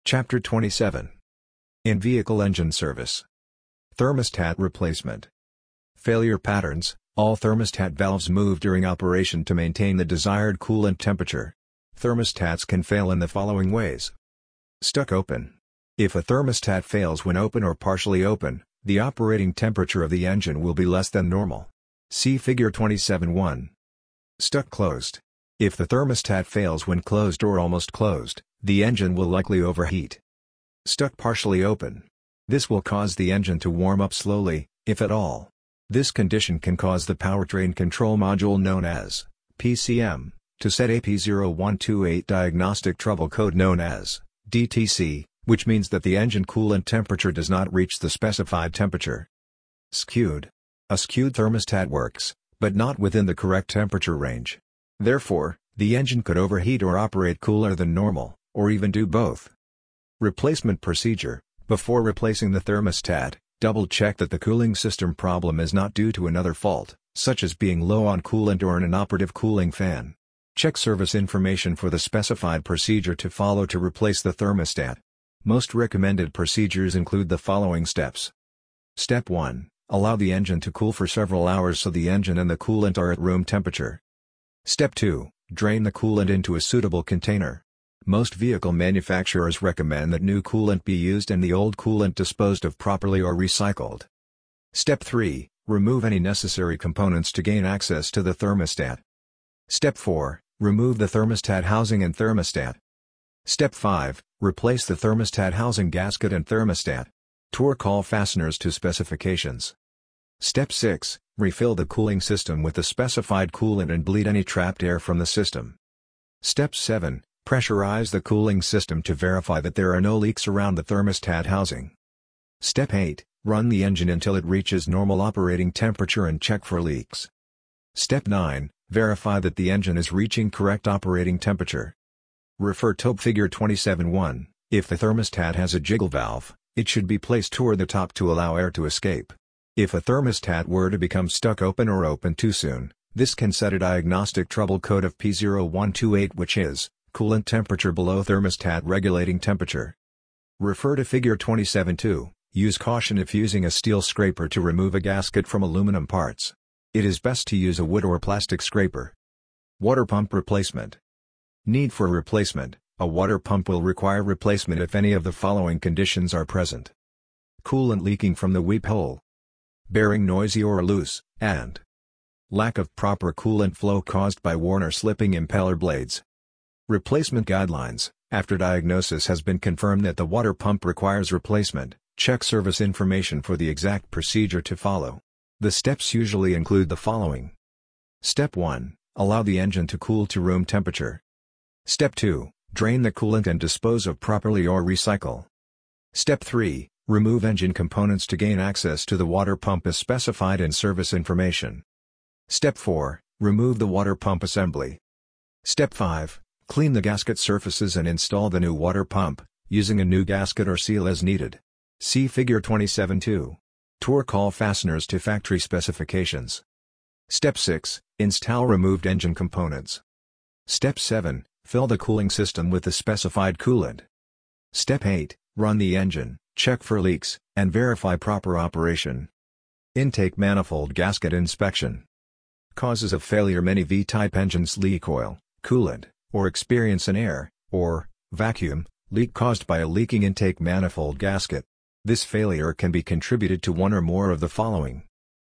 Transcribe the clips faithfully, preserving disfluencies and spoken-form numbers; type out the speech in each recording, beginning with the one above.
Chapter twenty-seven. In-Vehicle Engine Service. Thermostat Replacement. Failure Patterns. All thermostat valves move during operation to maintain the desired coolant temperature. Thermostats can fail in the following ways. Stuck open. If a thermostat fails when open or partially open, the operating temperature of the engine will be less than normal. See Figure twenty-seven one. Stuck closed. If the thermostat fails when closed or almost closed, the engine will likely overheat. Stuck partially open. This will cause the engine to warm up slowly, if at all. This condition can cause the powertrain control module known as P C M to set a P zero one two eight diagnostic trouble code known as D T C, which means that the engine coolant temperature does not reach the specified temperature. Skewed. A skewed thermostat works, but not within the correct temperature range. Therefore, the engine could overheat or operate cooler than normal, or even do both. Replacement procedure. Before replacing the thermostat, double-check that the cooling system problem is not due to another fault, such as being low on coolant or an inoperative cooling fan. Check service information for the specified procedure to follow to replace the thermostat. Most recommended procedures include the following steps. Step one. Allow the engine to cool for several hours so the engine and the coolant are at room temperature. Step two. Drain the coolant into a suitable container. Most vehicle manufacturers recommend that new coolant be used and the old coolant disposed of properly or recycled. Step three. Remove any necessary components to gain access to the thermostat. Step four. Remove the thermostat housing and thermostat. Step five. Replace the thermostat housing gasket and thermostat. Torque all fasteners to specifications. Step six. Refill the cooling system with the specified coolant and bleed any trapped air from the system. Step seven. Pressurize the cooling system to verify that there are no leaks around the thermostat housing. Step eight. Run the engine until it reaches normal operating temperature and check for leaks. Step nine. Verify that the engine is reaching correct operating temperature. Refer to Figure twenty-seven one. If the thermostat has a jiggle valve, it should be placed toward the top to allow air to escape. If a thermostat were to become stuck open or open too soon, this can set a diagnostic trouble code of P zero one two eight, which is coolant temperature below thermostat regulating temperature. Refer to Figure twenty-seven two. Use caution if using a steel scraper to remove a gasket from aluminum parts. It is best to use a wood or plastic scraper. Water pump replacement. Need for replacement. A water pump will require replacement if any of the following conditions are present. Coolant leaking from the weep hole. Bearing noisy or loose, and lack of proper coolant flow caused by worn or slipping impeller blades. Replacement guidelines. After diagnosis has been confirmed that the water pump requires replacement, check service information for the exact procedure to follow. The steps usually include the following. Step one. Allow the engine to cool to room temperature. Step two. Drain the coolant and dispose of properly or recycle. Step three. Remove engine components to gain access to the water pump as specified in service information. Step four. Remove the water pump assembly. Step five. Clean the gasket surfaces and install the new water pump, using a new gasket or seal as needed. See Figure twenty-seven two. Torque all fasteners to factory specifications. Step six. Install removed engine components. Step seven. Fill the cooling system with the specified coolant. Step eight. Run the engine, check for leaks, and verify proper operation. Intake manifold gasket inspection. Causes of failure: many V-type engines leak oil, coolant, or experience an air, or vacuum, leak caused by a leaking intake manifold gasket. This failure can be contributed to one or more of the following.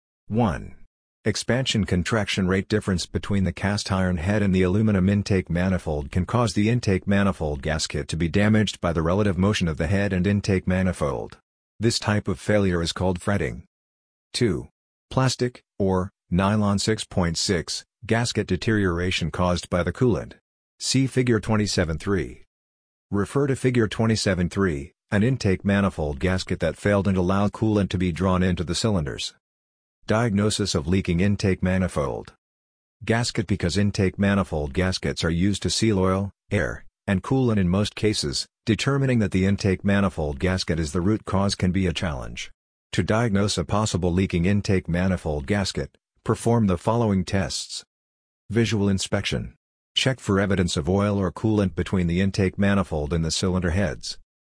one. Expansion-contraction rate difference between the cast iron head and the aluminum intake manifold can cause the intake manifold gasket to be damaged by the relative motion of the head and intake manifold. This type of failure is called fretting. two. Plastic, or nylon six point six, gasket deterioration caused by the coolant. See Figure twenty-seven three. Refer to Figure twenty-seven three, an intake manifold gasket that failed and allowed coolant to be drawn into the cylinders. Diagnosis of leaking intake manifold. Gasket. Because intake manifold gaskets are used to seal oil, air, and coolant in most cases, determining that the intake manifold gasket is the root cause can be a challenge. To diagnose a possible leaking intake manifold gasket, perform the following tests. Visual inspection. Check for evidence of oil or coolant between the intake manifold and the cylinder heads.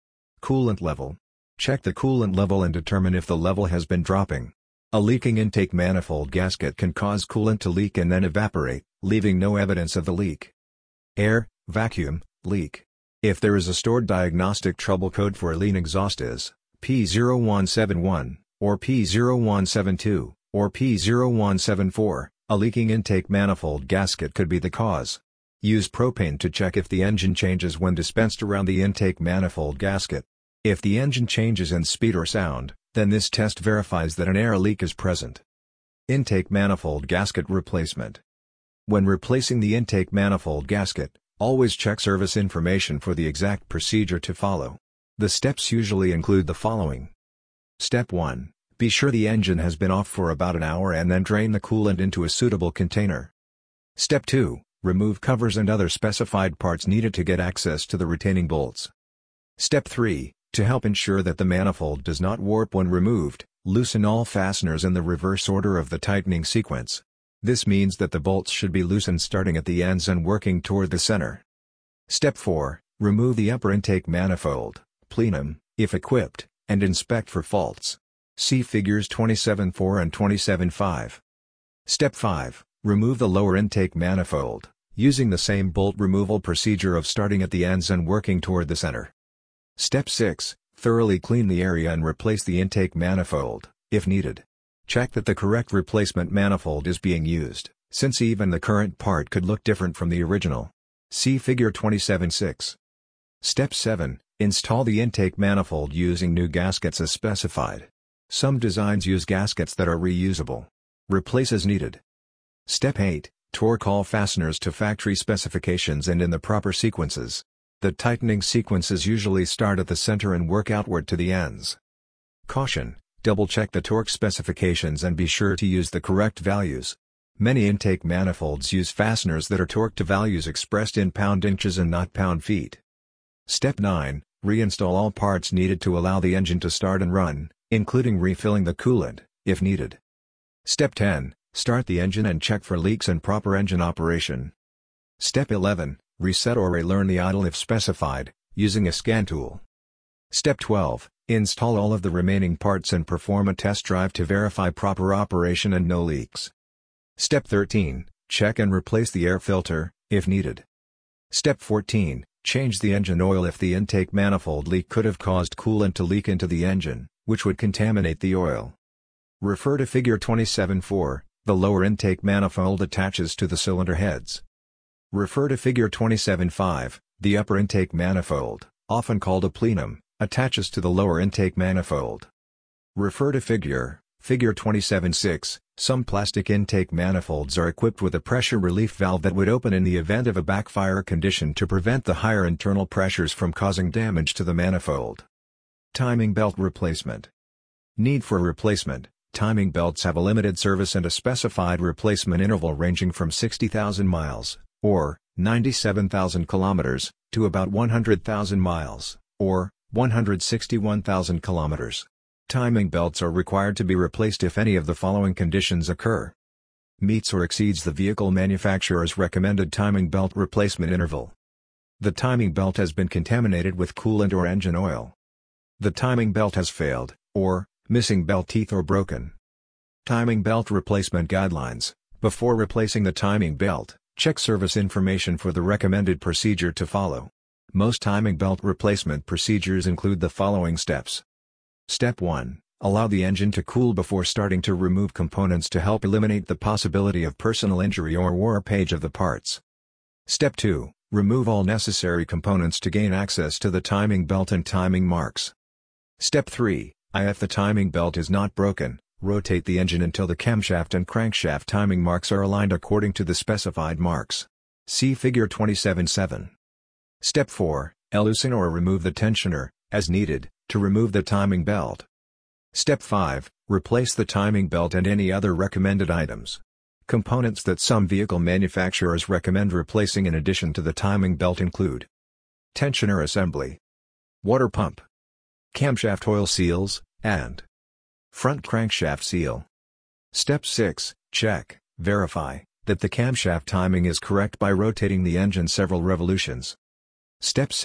Coolant level. Check the coolant level and determine if the level has been dropping. A leaking intake manifold gasket can cause coolant to leak and then evaporate, leaving no evidence of the leak. Air, vacuum, leak. If there is a stored diagnostic trouble code for a lean exhaust is P zero one seven one, or P zero one seven two, or P zero one seven four, a leaking intake manifold gasket could be the cause. Use propane to check if the engine changes when dispensed around the intake manifold gasket. If the engine changes in speed or sound, then this test verifies that an air leak is present. Intake manifold gasket replacement. When replacing the intake manifold gasket, always check service information for the exact procedure to follow. The steps usually include the following. Step one. Be sure the engine has been off for about an hour and then drain the coolant into a suitable container. Step two. Remove covers and other specified parts needed to get access to the retaining bolts. Step three. To help ensure that the manifold does not warp when removed, loosen all fasteners in the reverse order of the tightening sequence. This means that the bolts should be loosened starting at the ends and working toward the center. Step four. Remove the upper intake manifold, plenum, if equipped, and inspect for faults. See figures twenty-seven four and twenty-seven five. Step five. Remove the lower intake manifold, using the same bolt removal procedure of starting at the ends and working toward the center. Step six. Thoroughly clean the area and replace the intake manifold, if needed. Check that the correct replacement manifold is being used, since even the current part could look different from the original. See figure twenty-seven six. Step seven. Install the intake manifold using new gaskets as specified. Some designs use gaskets that are reusable. Replace as needed. Step eight. Torque all fasteners to factory specifications and in the proper sequences. The tightening sequences usually start at the center and work outward to the ends. Caution: double-check the torque specifications and be sure to use the correct values. Many intake manifolds use fasteners that are torqued to values expressed in pound-inches and not pound-feet. Step nine. Reinstall all parts needed to allow the engine to start and run, including refilling the coolant, if needed. Step ten. Start the engine and check for leaks and proper engine operation. Step eleven. Reset or relearn the idle if specified, using a scan tool. Step twelve. Install all of the remaining parts and perform a test drive to verify proper operation and no leaks. Step thirteen. Check and replace the air filter, if needed. Step fourteen. Change the engine oil if the intake manifold leak could have caused coolant to leak into the engine, which would contaminate the oil. Refer to figure twenty-seven four, the lower intake manifold attaches to the cylinder heads. Refer to figure twenty-seven five, the upper intake manifold, often called a plenum, attaches to the lower intake manifold. Refer to figure, figure twenty-seven six, some plastic intake manifolds are equipped with a pressure relief valve that would open in the event of a backfire condition to prevent the higher internal pressures from causing damage to the manifold. Timing belt replacement. Need for replacement. Timing belts have a limited service and a specified replacement interval ranging from sixty thousand miles, or ninety-seven thousand kilometers, to about one hundred thousand miles, or one hundred sixty-one thousand kilometers. Timing belts are required to be replaced if any of the following conditions occur. Meets or exceeds the vehicle manufacturer's recommended timing belt replacement interval. The timing belt has been contaminated with coolant or engine oil. The timing belt has failed, or missing belt teeth or broken. Timing belt replacement guidelines. Before replacing the timing belt, check service information for the recommended procedure to follow. Most timing belt replacement procedures include the following steps. Step one. Allow the engine to cool before starting to remove components to help eliminate the possibility of personal injury or warpage of the parts. Step two. Remove all necessary components to gain access to the timing belt and timing marks. Step three. If the timing belt is not broken, rotate the engine until the camshaft and crankshaft timing marks are aligned according to the specified marks. See figure twenty-seven seven. Step four. Loosen or remove the tensioner, as needed, to remove the timing belt. Step five. Replace the timing belt and any other recommended items. Components that some vehicle manufacturers recommend replacing in addition to the timing belt include tensioner assembly, water pump, camshaft oil seals, and front crankshaft seal. Step six. Check, verify, that the camshaft timing is correct by rotating the engine several revolutions. Step seven.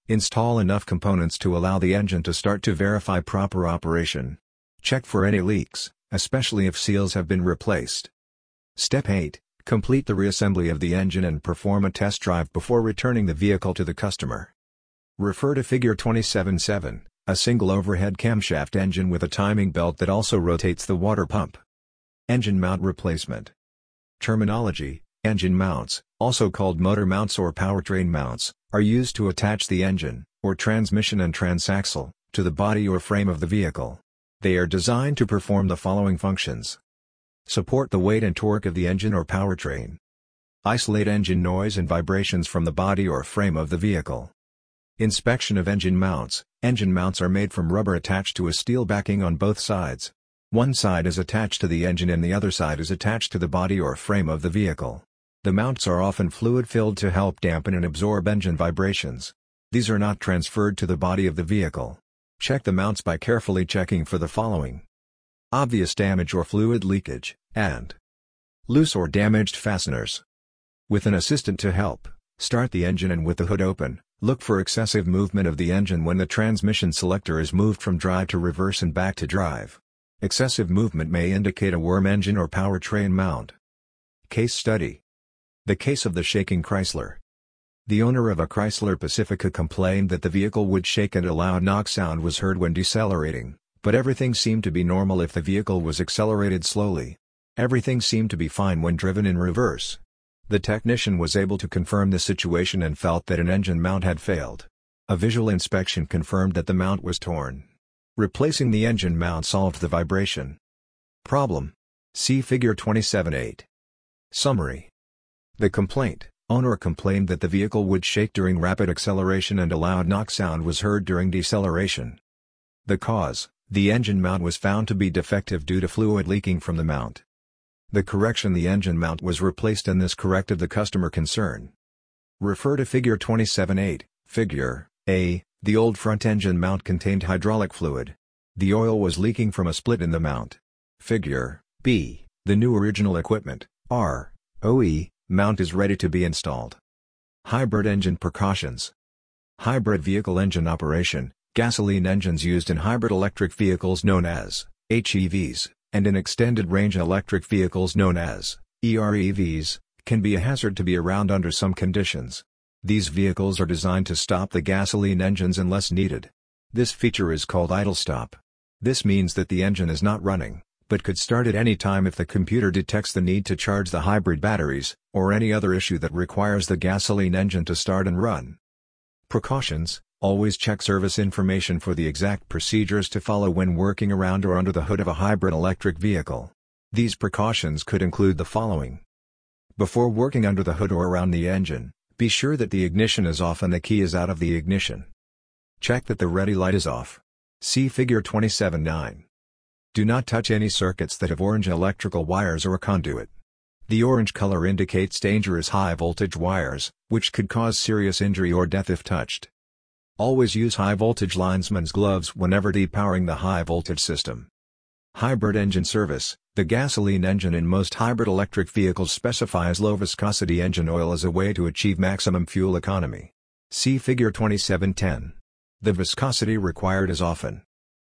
Install enough components to allow the engine to start to verify proper operation. Check for any leaks, especially if seals have been replaced. Step eight. Complete the reassembly of the engine and perform a test drive before returning the vehicle to the customer. Refer to Figure twenty-seven seven, a single overhead camshaft engine with a timing belt that also rotates the water pump. Engine mount replacement. Terminology: engine mounts, also called motor mounts or powertrain mounts, are used to attach the engine, or transmission and transaxle, to the body or frame of the vehicle. They are designed to perform the following functions. Support the weight and torque of the engine or powertrain. Isolate engine noise and vibrations from the body or frame of the vehicle. Inspection of engine mounts. Engine mounts are made from rubber attached to a steel backing on both sides. One side is attached to the engine and the other side is attached to the body or frame of the vehicle. The mounts are often fluid-filled to help dampen and absorb engine vibrations. These are not transferred to the body of the vehicle. Check the mounts by carefully checking for the following: obvious damage or fluid leakage, and loose or damaged fasteners. With an assistant to help, start the engine and with the hood open, look for excessive movement of the engine when the transmission selector is moved from drive to reverse and back to drive. Excessive movement may indicate a worm engine or powertrain mount. Case study. The case of the shaking Chrysler. The owner of a Chrysler Pacifica complained that the vehicle would shake and a loud knock sound was heard when decelerating, but everything seemed to be normal if the vehicle was accelerated slowly. Everything seemed to be fine when driven in reverse. The technician was able to confirm the situation and felt that an engine mount had failed. A visual inspection confirmed that the mount was torn. Replacing the engine mount solved the vibration problem. See Figure twenty-seven eight. Summary. The complaint: owner complained that the vehicle would shake during rapid acceleration and a loud knock sound was heard during deceleration. The cause: the engine mount was found to be defective due to fluid leaking from the mount. The correction: the engine mount was replaced and this corrected the customer concern. Refer to Figure twenty-seven eight. Figure A. The old front engine mount contained hydraulic fluid. The oil was leaking from a split in the mount. Figure B. The new original equipment, R O E, mount is ready to be installed. Hybrid engine precautions. Hybrid vehicle engine operation. Gasoline engines used in hybrid electric vehicles known as H E Vs, and in extended range electric vehicles known as E R E Vs, can be a hazard to be around under some conditions. These vehicles are designed to stop the gasoline engines unless needed. This feature is called idle stop. This means that the engine is not running, but could start at any time if the computer detects the need to charge the hybrid batteries, or any other issue that requires the gasoline engine to start and run. Precautions: always check service information for the exact procedures to follow when working around or under the hood of a hybrid electric vehicle. These precautions could include the following. Before working under the hood or around the engine, be sure that the ignition is off and the key is out of the ignition. Check that the ready light is off. See Figure twenty-seven nine. Do not touch any circuits that have orange electrical wires or a conduit. The orange color indicates dangerous high-voltage wires, which could cause serious injury or death if touched. Always use high-voltage linesman's gloves whenever depowering the high-voltage system. Hybrid engine service. The gasoline engine in most hybrid electric vehicles specifies low-viscosity engine oil as a way to achieve maximum fuel economy. See Figure twenty-seven ten. The viscosity required is often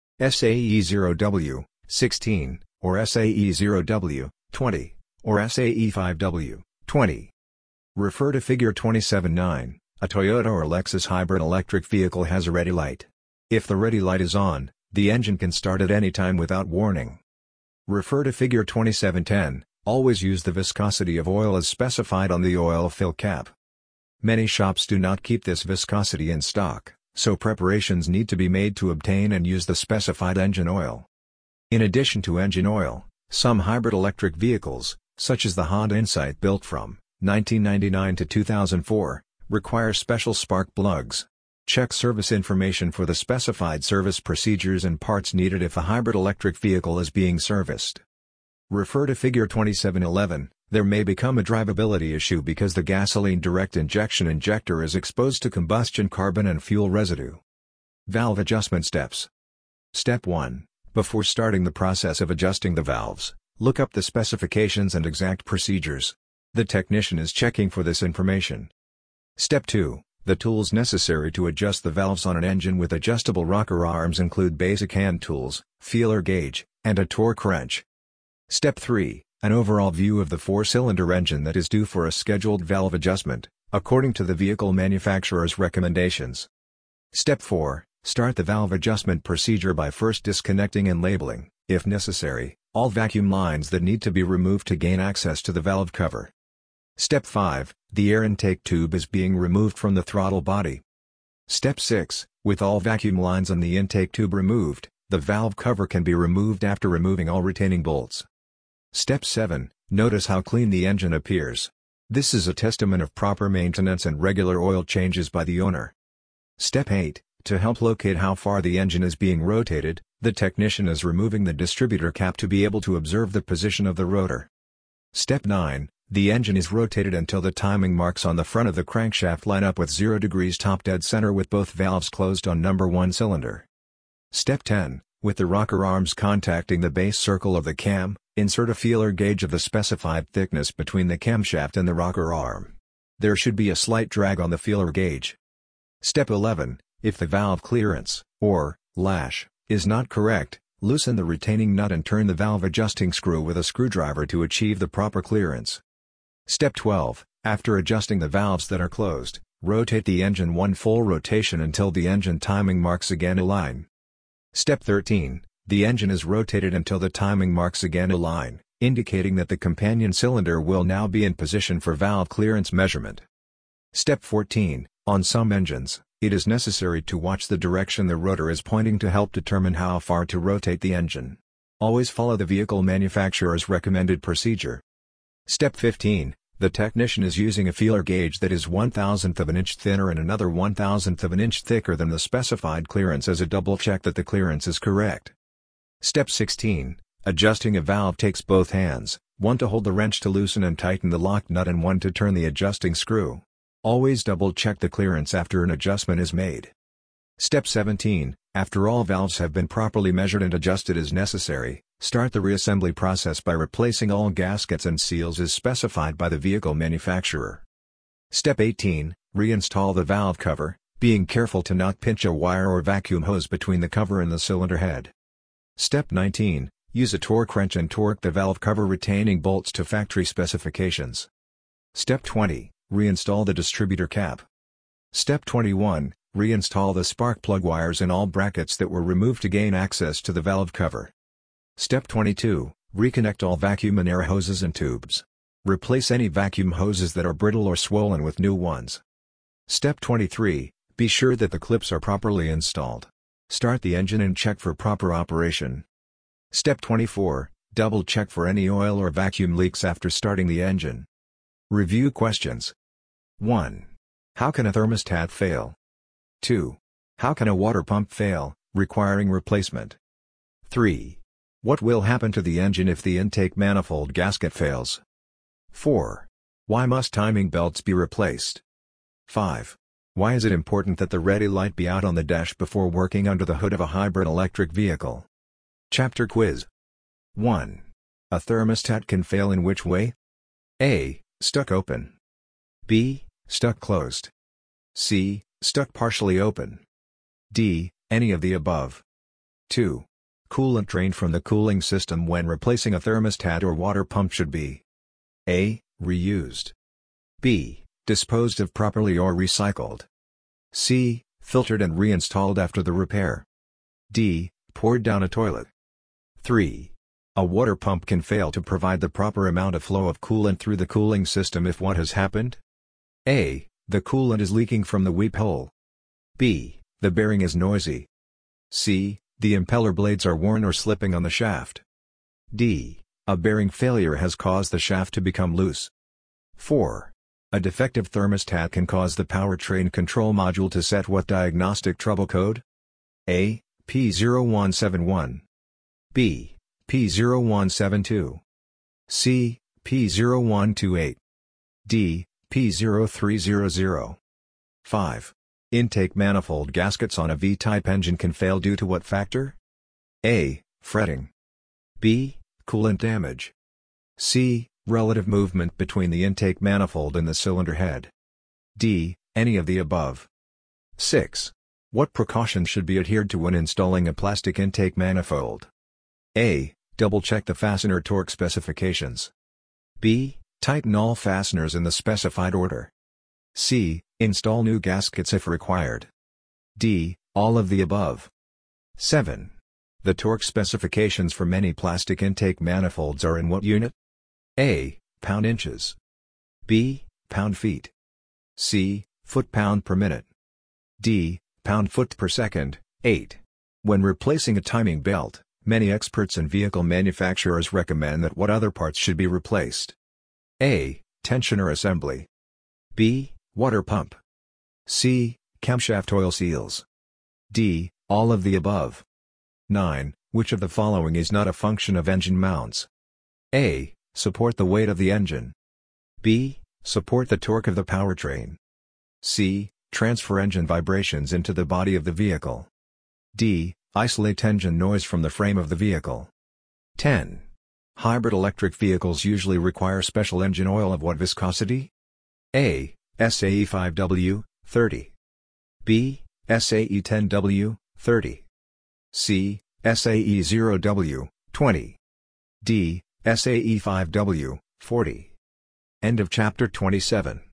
S A E zero W sixteen, or S A E zero W twenty, or S A E five W twenty. Refer to Figure twenty-seven nine. A Toyota or Lexus hybrid electric vehicle has a ready light. If the ready light is on, the engine can start at any time without warning. Refer to Figure twenty-seven ten. Always use the viscosity of oil as specified on the oil fill cap. Many shops do not keep this viscosity in stock, so preparations need to be made to obtain and use the specified engine oil. In addition to engine oil, some hybrid electric vehicles, such as the Honda Insight built from nineteen ninety-nine to two thousand four, require special spark plugs. Check service information for the specified service procedures and parts needed if a hybrid electric vehicle is being serviced. Refer to Figure twenty-seven eleven. There may become a drivability issue because the gasoline direct injection injector is exposed to combustion carbon and fuel residue. Valve adjustment steps. Step one. Before starting the process of adjusting the valves, look up the specifications and exact procedures. The technician is checking for this information. Step two. The tools necessary to adjust the valves on an engine with adjustable rocker arms include basic hand tools, feeler gauge, and a torque wrench. Step three. An overall view of the four-cylinder engine that is due for a scheduled valve adjustment, according to the vehicle manufacturer's recommendations. Step four. Start the valve adjustment procedure by first disconnecting and labeling, if necessary, all vacuum lines that need to be removed to gain access to the valve cover. Step five. The air intake tube is being removed from the throttle body. Step six. With all vacuum lines on the intake tube removed, the valve cover can be removed after removing all retaining bolts. Step seven. Notice how clean the engine appears. This is a testament of proper maintenance and regular oil changes by the owner. Step eight. To help locate how far the engine is being rotated, the technician is removing the distributor cap to be able to observe the position of the rotor. Step nine. The engine is rotated until the timing marks on the front of the crankshaft line up with zero degrees top dead center with both valves closed on number one cylinder. Step ten. With the rocker arms contacting the base circle of the cam, insert a feeler gauge of the specified thickness between the camshaft and the rocker arm. There should be a slight drag on the feeler gauge. Step eleven. If the valve clearance, or lash, is not correct, loosen the retaining nut and turn the valve adjusting screw with a screwdriver to achieve the proper clearance. Step twelve. After adjusting the valves that are closed, rotate the engine one full rotation until the engine timing marks again align. Step thirteen. The engine is rotated until the timing marks again align, indicating that the companion cylinder will now be in position for valve clearance measurement. Step fourteen. On some engines, it is necessary to watch the direction the rotor is pointing to help determine how far to rotate the engine. Always follow the vehicle manufacturer's recommended procedure. Step fifteen. The technician is using a feeler gauge that is one thousandth of an inch thinner and another one thousandth of an inch thicker than the specified clearance as a double check that the clearance is correct. Step sixteen. Adjusting a valve takes both hands, one to hold the wrench to loosen and tighten the lock nut and one to turn the adjusting screw. Always double check the clearance after an adjustment is made. Step seventeen. After all valves have been properly measured and adjusted as necessary, start the reassembly process by replacing all gaskets and seals as specified by the vehicle manufacturer. Step eighteen. Reinstall the valve cover, being careful to not pinch a wire or vacuum hose between the cover and the cylinder head. Step nineteen. Use a torque wrench and torque the valve cover retaining bolts to factory specifications. Step twenty. Reinstall the distributor cap. Step twenty-one. Reinstall the spark plug wires in all brackets that were removed to gain access to the valve cover. Step twenty-two. Reconnect all vacuum and air hoses and tubes. Replace any vacuum hoses that are brittle or swollen with new ones. Step twenty-three. Be sure that the clips are properly installed. Start the engine and check for proper operation. Step twenty-four. Double check for any oil or vacuum leaks after starting the engine. Review questions. one. How can a thermostat fail? two. How can a water pump fail, requiring replacement? three. What will happen to the engine if the intake manifold gasket fails? four. Why must timing belts be replaced? five. Why is it important that the ready light be out on the dash before working under the hood of a hybrid electric vehicle? Chapter Quiz. one. A thermostat can fail in which way? A. Stuck open. B. Stuck closed. C. Stuck partially open. D. Any of the above. two. Coolant drained from the cooling system when replacing a thermostat or water pump should be A. Reused. B. Disposed of properly or recycled. C. Filtered and reinstalled after the repair. D. Poured down a toilet. three. A water pump can fail to provide the proper amount of flow of coolant through the cooling system if what has happened? A. The coolant is leaking from the weep hole. B. The bearing is noisy. C. The impeller blades are worn or slipping on the shaft. D. A bearing failure has caused the shaft to become loose. four. A defective thermostat can cause the powertrain control module to set what diagnostic trouble code? A. P zero one seven one. B. P zero one seven two. C. P zero one two eight. D. P zero three zero zero. five. Intake manifold gaskets on a V-type engine can fail due to what factor? A. Fretting. B. Coolant damage. C. Relative movement between the intake manifold and the cylinder head. D. Any of the above. six. What precautions should be adhered to when installing a plastic intake manifold? A. Double-check the fastener torque specifications. B. Tighten all fasteners in the specified order. C. Install new gaskets if required. D. All of the above. seven. The torque specifications for many plastic intake manifolds are in what unit? A. Pound-inches. B. Pound-feet. C. Foot-pound per minute. D. Pound-foot per second. eight. When replacing a timing belt, many experts and vehicle manufacturers recommend that what other parts should be replaced? A. Tensioner assembly. B. Water pump. C. Camshaft oil seals. D. All of the above. nine. Which of the following is not a function of engine mounts? A. Support the weight of the engine. B. Support the torque of the powertrain. C. Transfer engine vibrations into the body of the vehicle. D. Isolate engine noise from the frame of the vehicle. ten. Hybrid electric vehicles usually require special engine oil of what viscosity? A. S A E five W, thirty. B. S A E ten W, thirty. C. S A E zero W, twenty. D. S A E five W, forty. End of chapter twenty-seven.